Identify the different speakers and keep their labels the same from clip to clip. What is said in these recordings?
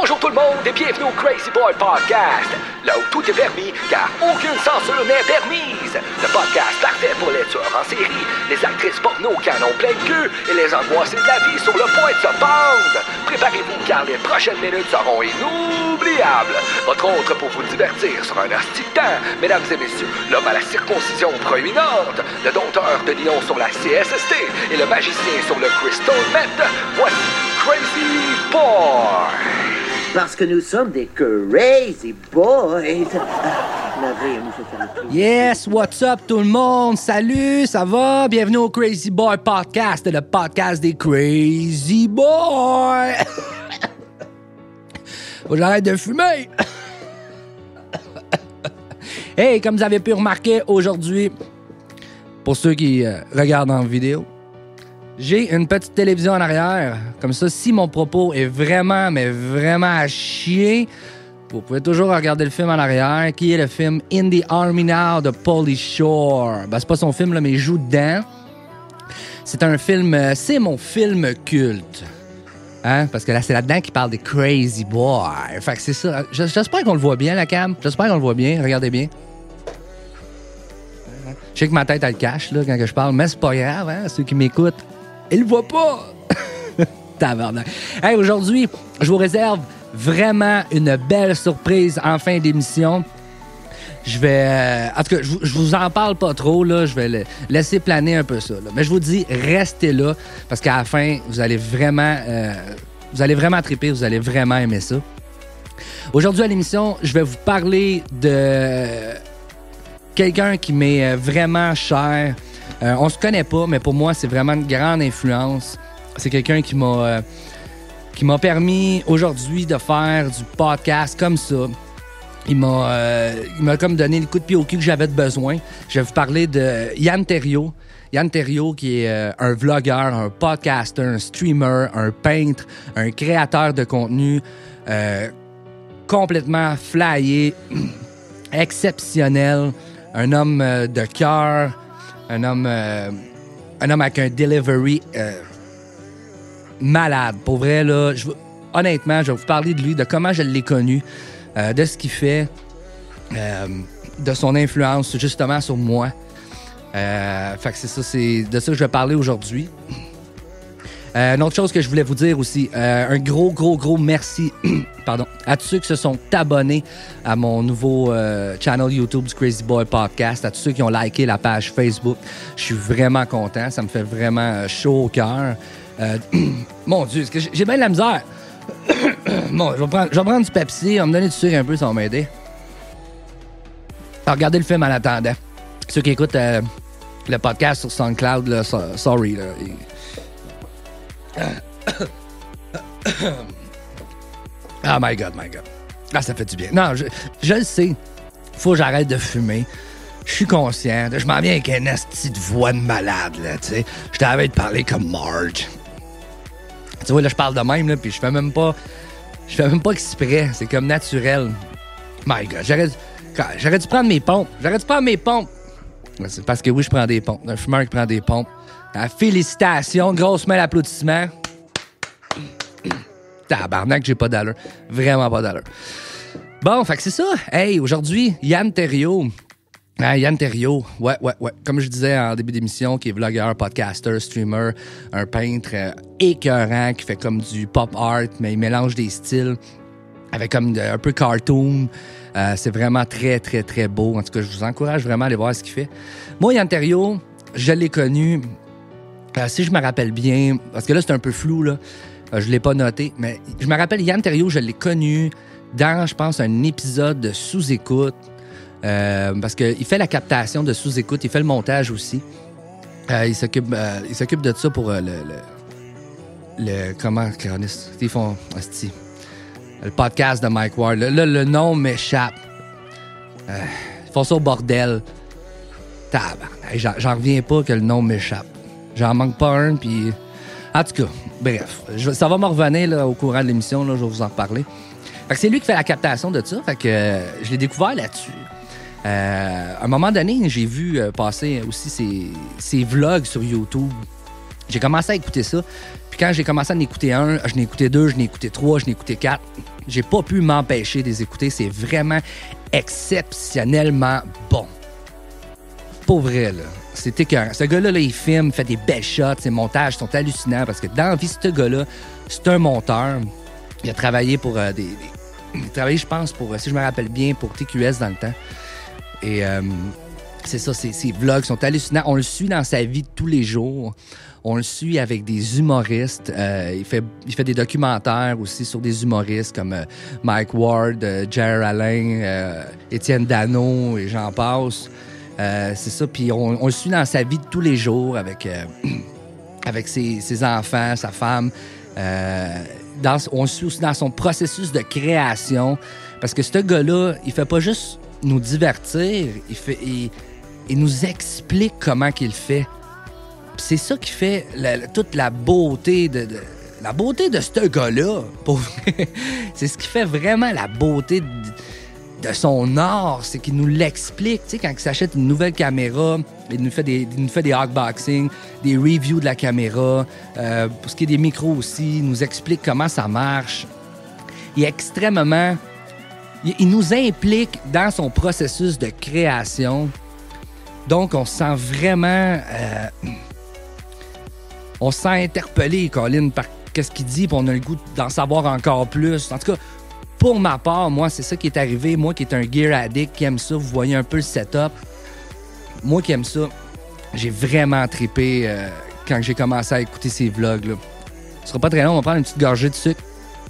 Speaker 1: Bonjour tout le monde et bienvenue au Crazy Boy Podcast, là où tout est permis car aucune censure n'est permise. Le podcast parfait pour les tueurs en série, les actrices porno canon plein de queue et les angoissés de la vie sur le point de se pendre. Préparez-vous car les prochaines minutes seront inoubliables. Votre autre pour vous divertir sur un hostie de temps. Mesdames et messieurs, l'homme à la circoncision proéminente, le dompteur de lion sur la CSST et le magicien sur le Crystal Meth. Voici Crazy Boy.
Speaker 2: Parce que nous sommes des crazy boys.
Speaker 3: Yes, what's up tout le monde? Salut, ça va? Bienvenue au Crazy Boy Podcast, le podcast des Crazy Boys. Faut que j'arrête de fumer. Hey, comme vous avez pu remarquer aujourd'hui, pour ceux qui regardent en vidéo, j'ai une petite télévision en arrière. Comme ça, si mon propos est vraiment, mais vraiment à chier, vous pouvez toujours regarder le film en arrière, qui est le film In the Army Now de Pauly Shore. Ben, c'est pas son film, là, mais il joue dedans. C'est un film, c'est mon film culte. Hein? Parce que là, c'est là-dedans qu'il parle des Crazy Boys. Fait que c'est ça. J'espère qu'on le voit bien, la cam. J'espère qu'on le voit bien. Regardez bien. Je sais que ma tête, elle le cache là, quand je parle, mais c'est pas grave, hein? Ceux qui m'écoutent, ils le voient pas. Tabarnak. Hey, aujourd'hui, je vous réserve vraiment une belle surprise en fin d'émission. Je vais... en tout cas, je vous en parle pas trop, là. Je vais laisser planer un peu ça, là. Mais je vous dis, restez là, parce qu'à la fin, vous allez vraiment triper, vous allez vraiment aimer ça. Aujourd'hui, à l'émission, je vais vous parler de quelqu'un qui m'est vraiment cher. On se connaît pas, mais pour moi, c'est vraiment une grande influence. C'est quelqu'un qui m'a permis aujourd'hui de faire du podcast comme ça. Il m'a comme donné le coup de pied au cul que j'avais besoin. Je vais vous parler de Yann Terriot. Yann Terriot qui est un vlogueur, un podcaster, un streamer, un peintre, un créateur de contenu complètement flyé, exceptionnel, un homme de cœur, un homme avec un delivery malade. Pour vrai, là, honnêtement, je vais vous parler de lui, de comment je l'ai connu, de ce qu'il fait, de son influence justement sur moi. Fait que c'est de ça que je vais parler aujourd'hui. Une autre chose que je voulais vous dire aussi, un gros merci à tous ceux qui se sont abonnés à mon nouveau channel YouTube du Crazy Boy Podcast, à tous ceux qui ont liké la page Facebook. Je suis vraiment content, ça me fait vraiment chaud au cœur. Mon Dieu, j'ai bien de la misère. Bon, je vais prendre du Pepsi, on va me donner du sucre un peu, ça va m'aider. Alors, regardez le film en attendant. Ceux qui écoutent le podcast sur SoundCloud, là, sorry. Là, oh my God. Ah, ça fait du bien. Non, je le sais. Faut que j'arrête de fumer. Je suis conscient. Je m'en viens avec une esti de voix de malade, là, tu sais. Je t'avais de parler comme Marge. Tu vois, là, je parle de même, là, puis je fais même pas exprès. C'est comme naturel. My God, j'aurais dû prendre mes pompes. C'est parce que oui, je prends des pompes. Un fumeur qui prend des pompes. Félicitations, grosse main d'applaudissement. Tabarnak, j'ai pas d'allure. Vraiment pas d'allure. Bon, fait que c'est ça. Hey, aujourd'hui, Yann Terriot. Yann Terriot, ouais. Comme je disais en début d'émission, qui est vlogueur, podcaster, streamer, un peintre écœurant qui fait comme du pop art, mais il mélange des styles avec comme un peu cartoon. C'est vraiment très, très, très beau. En tout cas, je vous encourage vraiment à aller voir ce qu'il fait. Moi, Yann Terriot, je l'ai connu, si je me rappelle bien, parce que là, c'est un peu flou, là. Je l'ai pas noté, mais je me rappelle, Yann Terriot, je l'ai connu dans, je pense, un épisode de Sous-Écoute. Parce qu'il fait la captation de Sous-Écoute, il fait le montage aussi. Il s'occupe de ça pour comment, ils font, le podcast de Mike Ward. Là, le nom m'échappe. Ils font ça au bordel. J'en reviens pas que le nom m'échappe. J'en manque pas un, puis... En tout cas, bref. Ça va me revenir là, au courant de l'émission, là, je vais vous en reparler. Fait que c'est lui qui fait la captation de ça, fait que je l'ai découvert là-dessus. À un moment donné, j'ai vu passer aussi ses vlogs sur YouTube. J'ai commencé à écouter ça. Puis quand j'ai commencé à en écouter un, je n'ai écouté deux, je n'ai écouté trois, je n'ai écouté quatre. J'ai pas pu m'empêcher de les écouter. C'est vraiment exceptionnellement bon. Pour vrai, là. C'est écœurant. Ce gars-là, là, il filme, il fait des belles shots. Ses montages sont hallucinants parce que dans la vie, ce gars-là, c'est un monteur. Il a travaillé pour il a travaillé, je pense, pour, si je me rappelle bien, pour TQS dans le temps. Et c'est ça, ses vlogs sont hallucinants. On le suit dans sa vie de tous les jours. On le suit avec des humoristes. Il fait des documentaires aussi sur des humoristes comme Mike Ward, Jerry Alain, Étienne Dano et j'en passe. C'est ça, puis on le suit dans sa vie de tous les jours avec ses enfants, sa femme. On le suit aussi dans son processus de création. Parce que ce gars-là, il fait pas juste nous divertir, il nous explique comment qu'il fait. Puis c'est ça qui fait toute la beauté de ce gars-là. C'est ce qui fait vraiment la beauté de son art, c'est qu'il nous l'explique. Tu sais, quand il s'achète une nouvelle caméra, il nous fait des hotboxing, des reviews de la caméra. Pour ce qui est des micros aussi, il nous explique comment ça marche. Il est extrêmement... Il nous implique dans son processus de création. Donc, on se sent vraiment... on se sent interpellé, Colin, par ce qu'il dit, puis on a le goût d'en savoir encore plus. En tout cas, pour ma part, moi, c'est ça qui est arrivé. Moi qui est un gear addict, qui aime ça, vous voyez un peu le setup. Moi qui aime ça, j'ai vraiment trippé quand j'ai commencé à écouter ces vlogs-là. Ce sera pas très long, on va prendre une petite gorgée de sucre.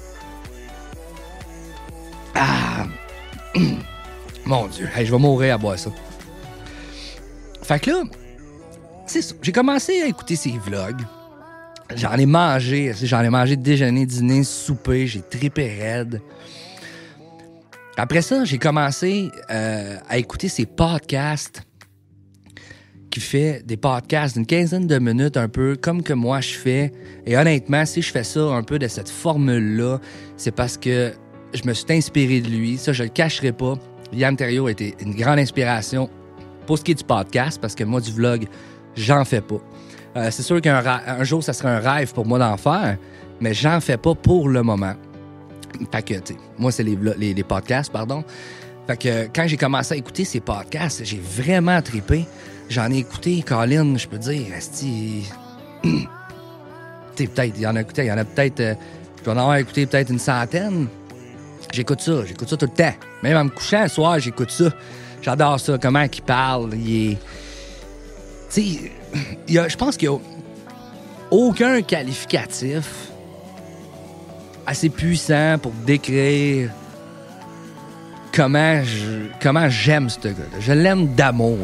Speaker 3: Ah! Mon Dieu, hey, je vais mourir à boire ça. Fait que là, c'est ça. J'ai commencé à écouter ces vlogs. J'en ai mangé déjeuner, dîner, souper. J'ai trippé raide. Après ça, j'ai commencé à écouter ces podcasts qui fait des podcasts d'une quinzaine de minutes, un peu comme que moi je fais. Et honnêtement, si je fais ça un peu de cette formule-là, c'est parce que je me suis inspiré de lui. Ça, je le cacherai pas. Yann Terriot a été une grande inspiration pour ce qui est du podcast, parce que moi, du vlog, j'en fais pas. C'est sûr qu'un jour, ça serait un rêve pour moi d'en faire, mais j'en fais pas pour le moment. Fait que, tu sais, moi, c'est les podcasts, pardon. Fait que quand j'ai commencé à écouter ces podcasts, j'ai vraiment trippé. J'en ai écouté, Colin, je peux dire, asti... tu sais, peut-être, il y en a peut-être... je dois en avoir écouté peut-être une centaine. J'écoute ça tout le temps. Même en me couchant le soir, j'écoute ça. J'adore ça, comment il parle, il est... Tu sais, je pense qu'il n'y a aucun qualificatif assez puissant pour décrire comment j'aime ce gars-là. Je l'aime d'amour.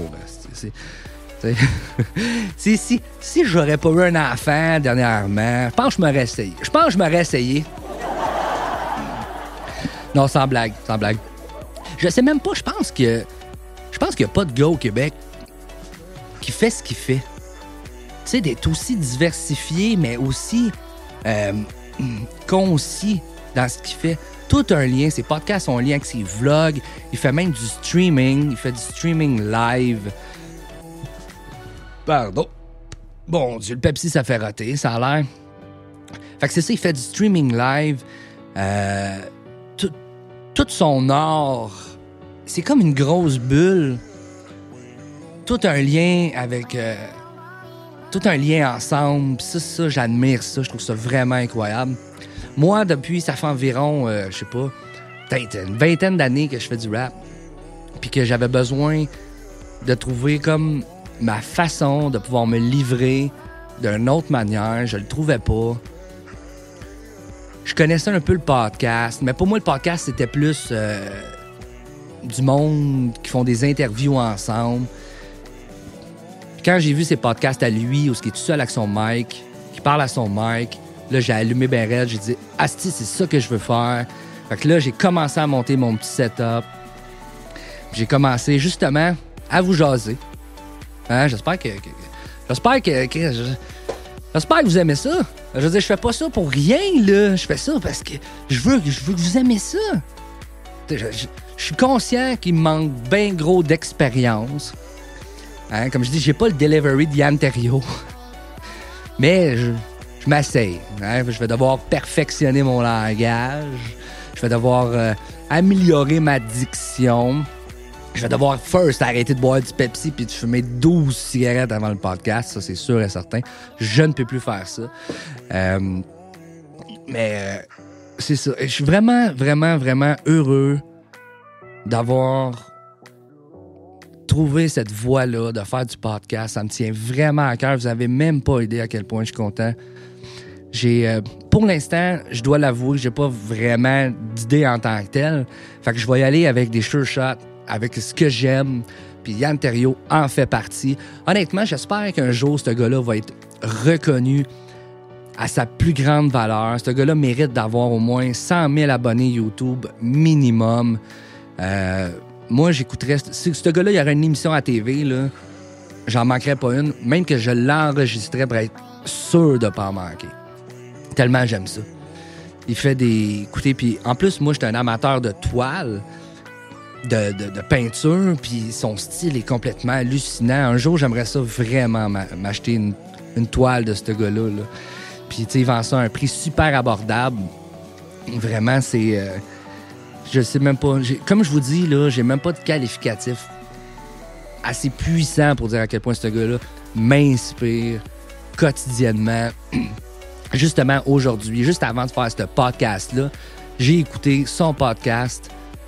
Speaker 3: Si j'aurais pas eu un enfant dernièrement, je pense que je m'aurais essayé. Non, sans blague. Je sais même pas, je pense qu'il n'y a pas de gars au Québec qui fait ce qu'il fait. Tu sais, d'être aussi diversifié, mais aussi concis dans ce qu'il fait. Tout un lien. Ses podcasts ont un lien avec ses vlogs. Il fait même du streaming. Il fait du streaming live. Pardon. Bon Dieu, le Pepsi, ça fait rater, ça a l'air. Fait que c'est ça, il fait du streaming live. Tout son art, c'est comme une grosse bulle. Tout un lien avec... tout un lien ensemble. Ça, j'admire ça. Je trouve ça vraiment incroyable. Moi, depuis, ça fait environ, je sais pas, peut-être une vingtaine d'années que je fais du rap. Puis que j'avais besoin de trouver comme ma façon de pouvoir me livrer d'une autre manière. Je le trouvais pas. Je connaissais un peu le podcast, mais pour moi, le podcast, c'était plus du monde qui font des interviews ensemble. Puis quand j'ai vu ces podcasts à lui, où il est tout seul avec son mic, qui parle à son mic, là, j'ai allumé ben raide, j'ai dit « Asti, c'est ça que je veux faire ». Fait que là, j'ai commencé à monter mon petit setup. J'ai commencé justement à vous jaser. Hein? J'espère que vous aimez ça. Je veux dire, je fais pas ça pour rien, là. Je fais ça parce que je veux que vous aimez ça. Je suis conscient qu'il me manque bien gros d'expérience. Hein? Comme je dis, j'ai pas le delivery de Yann Terriot. Mais je m'essaye. Hein? Je vais devoir perfectionner mon langage. Je Je vais devoir améliorer ma diction. Je vais devoir first arrêter de boire du Pepsi puis de fumer 12 cigarettes avant le podcast. Ça, c'est sûr et certain. Je ne peux plus faire ça. Mais c'est ça. Je suis vraiment, vraiment, vraiment heureux d'avoir trouvé cette voie-là, de faire du podcast. Ça me tient vraiment à cœur. Vous n'avez même pas idée à quel point je suis content. Pour l'instant, je dois l'avouer, j'ai pas vraiment d'idée en tant que telle. Fait que je vais y aller avec des sure shots, avec ce que j'aime. Puis Yann Terriot en fait partie. Honnêtement, j'espère qu'un jour, ce gars-là va être reconnu à sa plus grande valeur. Ce gars-là mérite d'avoir au moins 100 000 abonnés YouTube minimum. Moi, j'écouterais... Si ce gars-là, il y aurait une émission à TV, là, j'en manquerais pas une. Même que je l'enregistrerais pour être sûr de pas en manquer. Tellement j'aime ça. Il fait des... Écoutez, puis en plus, moi, j'étais un amateur de toile, de peinture, puis son style est complètement hallucinant. Un jour, j'aimerais ça vraiment m'acheter une toile de ce gars-là. Là. Puis, tu sais, il vend ça à un prix super abordable. Vraiment, c'est... je sais même pas... Comme je vous dis, là, j'ai même pas de qualificatif assez puissant pour dire à quel point ce gars-là m'inspire quotidiennement. Justement, aujourd'hui, juste avant de faire ce podcast-là, j'ai écouté son podcast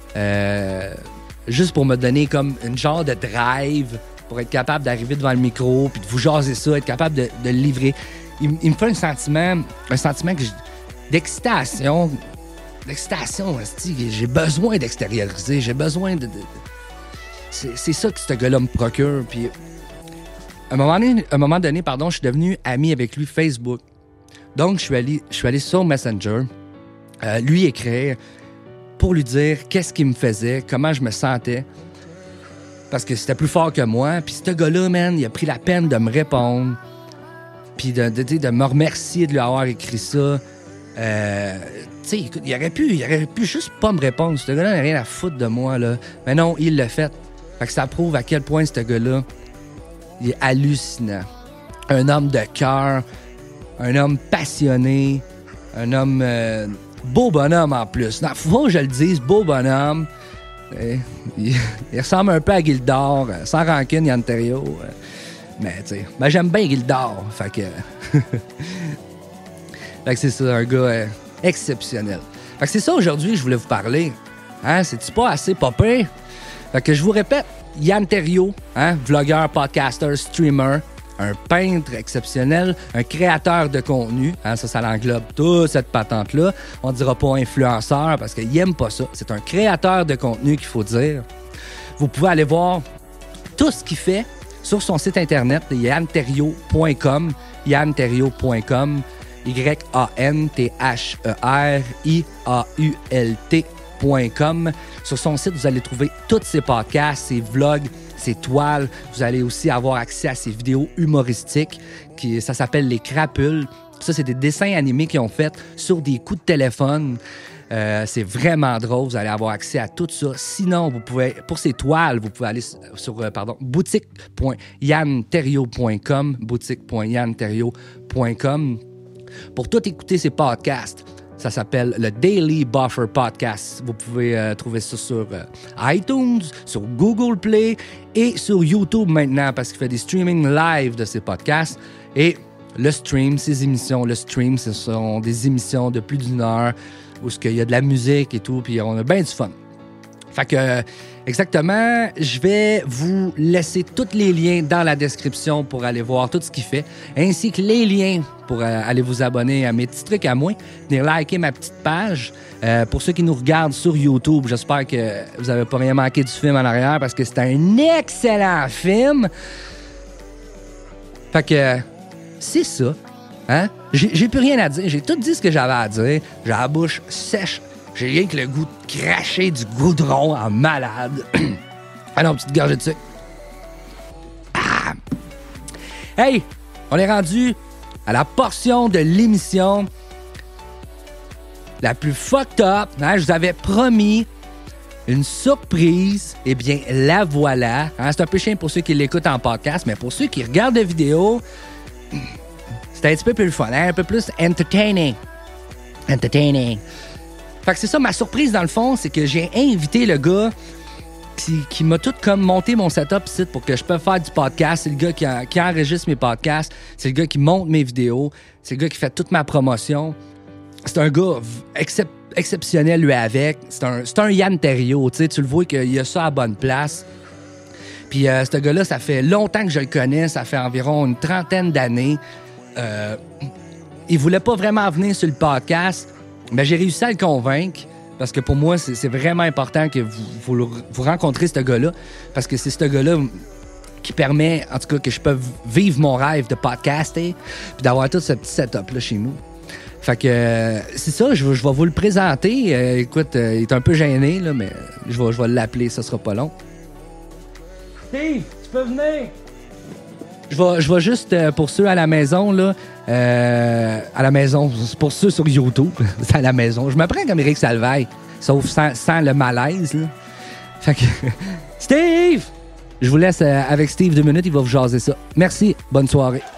Speaker 3: juste pour me donner comme une genre de drive pour être capable d'arriver devant le micro puis de vous jaser ça, être capable de le livrer. Il me fait un sentiment d'excitation. D'excitation, j'ai besoin d'extérioriser, j'ai besoin de... C'est ça que ce gars-là me procure. Puis à un moment donné, je suis devenu ami avec lui Facebook. Donc, je suis allé sur Messenger, lui écrire pour lui dire qu'est-ce qu'il me faisait, comment je me sentais. Parce que c'était plus fort que moi. Puis ce gars-là, man, il a pris la peine de me répondre. Puis de me remercier de lui avoir écrit ça. Tu sais, écoute, il aurait pu juste pas me répondre. Ce gars-là n'a rien à foutre de moi, là. Mais non, il l'a fait. Fait que ça prouve à quel point ce gars-là, il est hallucinant. Un homme de cœur, un homme passionné, un homme... beau bonhomme en plus. Non, faut que je le dise, beau bonhomme. Il ressemble un peu à Gildor, sans rancune, Yann Terriot. Mais tu sais, j'aime bien Gildor. Fait que... fait que c'est ça, un gars exceptionnel. Fait que c'est ça aujourd'hui, je voulais vous parler. Hein, c'est-tu pas assez popé? Fait que je vous répète, Yann Terriot, hein, vlogueur, podcaster, streamer, un peintre exceptionnel, un créateur de contenu. Hein, ça l'englobe toute cette patente-là. On ne dira pas influenceur parce qu'il n'aime pas ça. C'est un créateur de contenu qu'il faut dire. Vous pouvez aller voir tout ce qu'il fait sur son site internet, yanterriot.com, yanterriot.com, YANTHERIAULT.com. Sur son site, vous allez trouver tous ses podcasts, ses vlogs, ses toiles. Vous allez aussi avoir accès à ses vidéos humoristiques. Ça s'appelle Les Crapules. Ça, c'est des dessins animés qu'ils ont fait sur des coups de téléphone. C'est vraiment drôle. Vous allez avoir accès à tout ça. Sinon, vous pouvez, pour ces toiles, vous pouvez aller sur boutique.yanterriot.com, boutique.yanterriot.com. Pour tout écouter ces podcasts, ça s'appelle le Daily Buffer Podcast. Vous pouvez trouver ça sur iTunes, sur Google Play et sur YouTube maintenant parce qu'il fait des streamings live de ces podcasts. Et le stream, ces émissions, ce sont des émissions de plus d'1 heure où il y a de la musique et tout, puis on a bien du fun. Fait que, exactement, je vais vous laisser tous les liens dans la description pour aller voir tout ce qu'il fait, ainsi que les liens pour aller vous abonner à mes petits trucs à moi, venir liker ma petite page. Pour ceux qui nous regardent sur YouTube, j'espère que vous n'avez pas rien manqué du film en arrière parce que c'est un excellent film. Fait que, c'est ça. Hein? J'ai plus rien à dire. J'ai tout dit ce que j'avais à dire. J'ai la bouche sèche. J'ai rien que le goût de cracher du goudron en malade. Ah non, petite gorgée de sucre. Ah! Hey! On est rendu à la portion de l'émission la plus fucked up. Hein? Je vous avais promis une surprise. Eh bien, la voilà. Hein? C'est un peu chiant pour ceux qui l'écoutent en podcast, mais pour ceux qui regardent la vidéo... C'est un petit peu plus fun, hein? Un peu plus entertaining. Fait que c'est ça, ma surprise dans le fond, c'est que j'ai invité le gars qui m'a tout comme monté mon setup ici pour que je puisse faire du podcast. C'est le gars qui enregistre mes podcasts. C'est le gars qui monte mes vidéos. C'est le gars qui fait toute ma promotion. C'est un gars exceptionnel, lui, avec. C'est un Yann Terriot, tu sais. Tu le vois qu'il a ça à la bonne place. Puis ce gars-là, ça fait longtemps que je le connais. Ça fait environ une 30aine d'années. Il voulait pas vraiment venir sur le podcast, mais j'ai réussi à le convaincre. Parce que pour moi, c'est vraiment important que vous rencontrez ce gars-là. Parce que c'est ce gars-là qui permet, en tout cas, que je peux vivre mon rêve de podcaster puis d'avoir tout ce petit setup-là chez nous. Fait que c'est ça, je vais vous le présenter. Écoute, il est un peu gêné, là, mais je vais l'appeler, ça sera pas long. Steve, tu peux venir? Je vais juste, pour ceux à la maison, là, à la maison, pour ceux sur YouTube, c'est à la maison. Je me prends comme Éric Salvaille, sauf sans le malaise, là. Fait que, Steve! Je vous laisse avec Steve 2 minutes, il va vous jaser ça. Merci, bonne soirée.